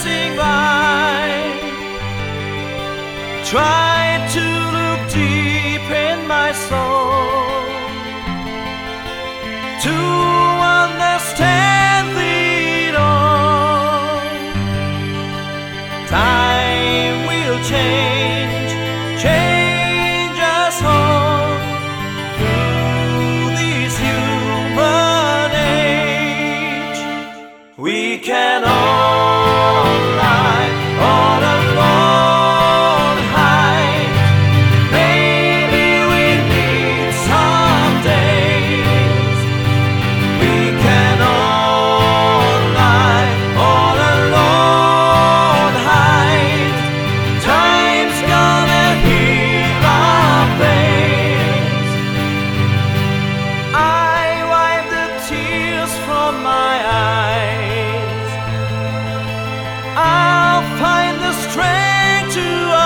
passing by. Try to look deep in my soul to understand it all. Time will change us all through this human age. We can all lie all alone, hide. Maybe we need some days. We can all lie all alone, hide. Time's gonna heal our pains. I wipe the tears from my eyes. I'll find the strength to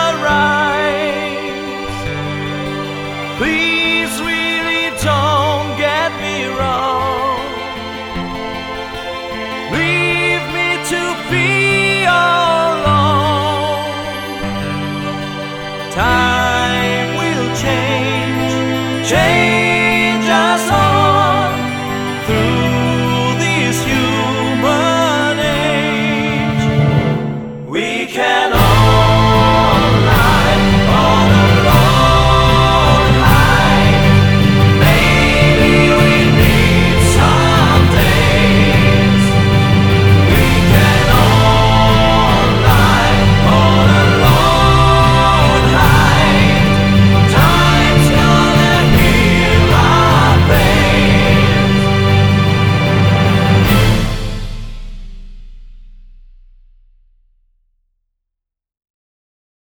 arise. Please really don't get me wrong. Leave me to be